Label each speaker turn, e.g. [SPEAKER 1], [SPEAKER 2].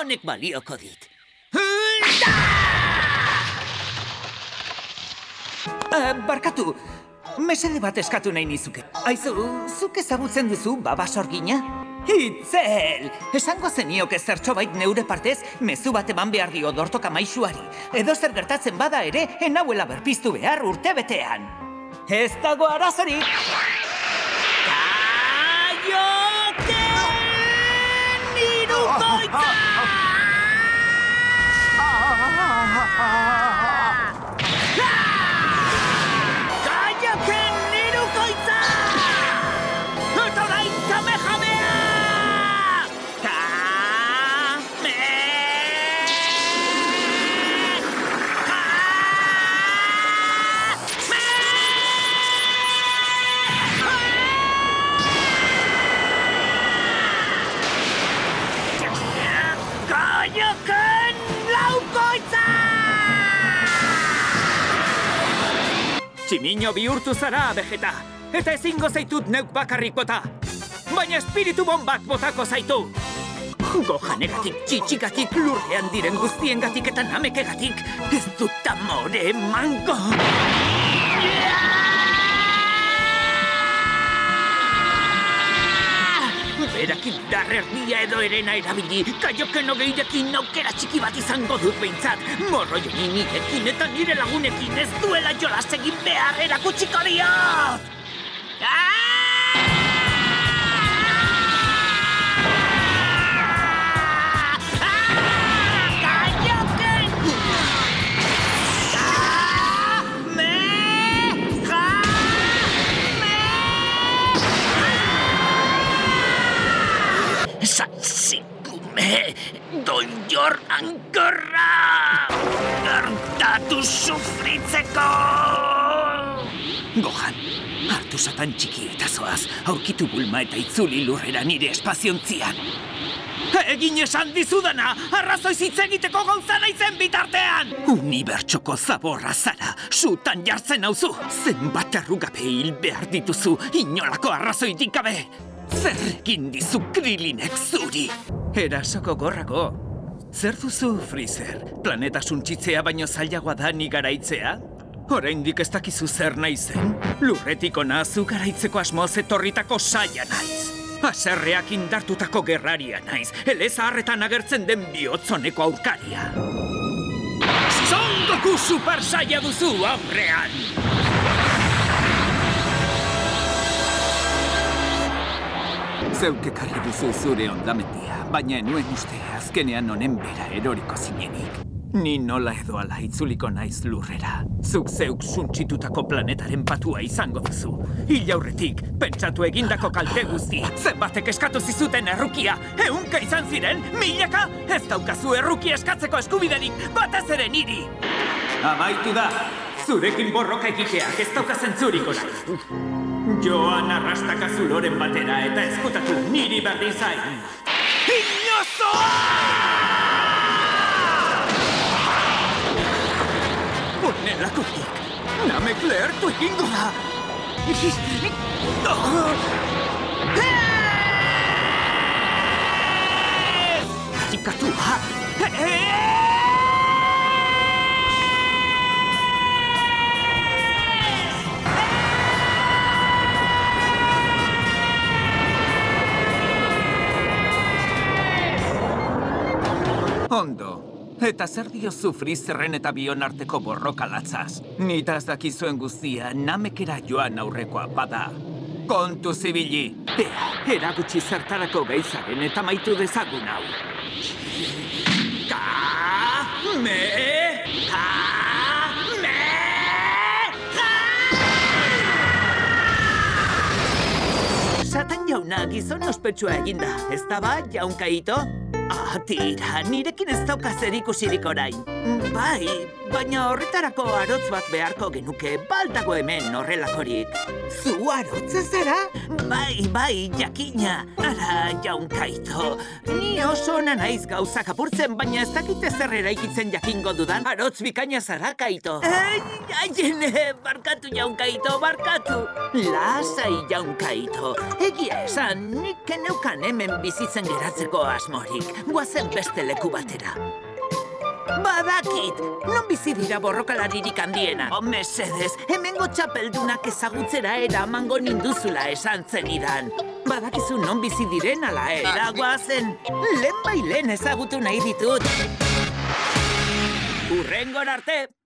[SPEAKER 1] honek balioko dit. Barkatu, mesede bat eskatu nahi nizuke. Aizu, zuk ezagutzen duzu babasorgina? Itzel! Esango zenioke zertxo bait neure partez, mezu bat eman behar dio dortoka maisuari. Edo zer gertatzen bada ere, enauela berpiztu behar urtebetean. Ez dago arazorik! Kaioken irukoitza! Kaioken irukoitza! Eta orain kamejamea! Kaioken laukoitza! Tximiño bihurtu zara, Vegeta, eta ezingo zaitut neuk bakarrik bota. Baina espiritu bombak botako zaitu. Gohanegatik, txitxigatik, lurrean diren guztiengatik eta namekegatik, ez dut amore emango. Berak indarrerdia edo erena erabili, Kaioken hogeirekin aukera txiki bat izango dut behintzat. Morroioni nirekin eta nire lagunekin ez duela jolas egin behar erakutsiko diot! Satsikume, doinor ankorra! Gertatu sufritzeko! Gohan, hartu satan txiki eta zoaz, aurkitu Bulma eta itzuli lurrera nire espaziontzian. Egin esan dizudana, arrazoiz hitz egiteko gauza naizen bitartean! Unibertsoko zaborra zara, sutan jartzen hauzu. Zenbat errugabe hil behar dituzu, inolako arrazoitik gabe. Zer egin dizu Krilinek zuri? Erasoko gorrako. Zer duzu, Freezer? Planeta suntsitzea baino zailagoa da ni garaitzea? Oraindik ez dakizu zer naizen? Lurretik ona zu garaitzeko asmoz etorritako saia naiz. Haserreak indartutako gerraria naiz, elezaharretan agertzen den bihotzoneko aurkaria. Son Goku Super Saia duzu aurrean! Zeuk ekarri duzu zure ondamendia, baina enuen uste azkenean honen bera eroriko zinenik. Ni nola edo ala itzuliko naiz lurrera. Zuk zeuk suntsitutako planetaren patua izango duzu. Hil aurretik, pentsatu egindako kalte guzti. Zenbatek eskatu zizuten errukia. 100 izan ziren, 1000? Ez daukazu errukia eskatzeko eskubiderik, batez ere niri. Amaitu da. Zurekin borroka egiteak ez dauka zentzurik orain. Joan arrastaka zuloren batera eta ezkutatu niri berdin zain. Inozoa! Honelakotik, Namek lehertu egingo da! Arikatua! Ondo. Eta zer diozu Freezerren eta Bion arteko borroka latzaz? Nitaz dakizuen guztia Namekera joan aurrekoa bada. Kontu zibili. Ea, eragutsi zertarako geizaren eta maitu dezagun hau. Satan jauna gizon ospetsua eginda, ez da ba, jaun Kaito? Tira, nirekin ez dauka zerikusirik orain. Bai, baina horretarako arotz bat beharko genuke, baldago hemen horrelakorik. Zu arotza zara? Bai, jakina. Ara, jaun Kaito. Ni oso ona naiz gauzak apurtzen, baina ez dakite zer eraikitzen jakingo dudan. Arotz bikaina zara, Kaito. Barkatu, jaun Kaito, barkatu. Lasai, jaun Kaito. Egia esan, nik neukan hemen bizitzen geratzeko asmorik. guazen beste leku batera. Badakit, non bizi dira borrokalaririk handiena. Mesedez, hemengo txapeldunak ezagutzera eramango ninduzula esan zenidan. Badakizu non bizi diren ala era, guazen. Lehen ezagutu nahi ditut. Hurrengor arte!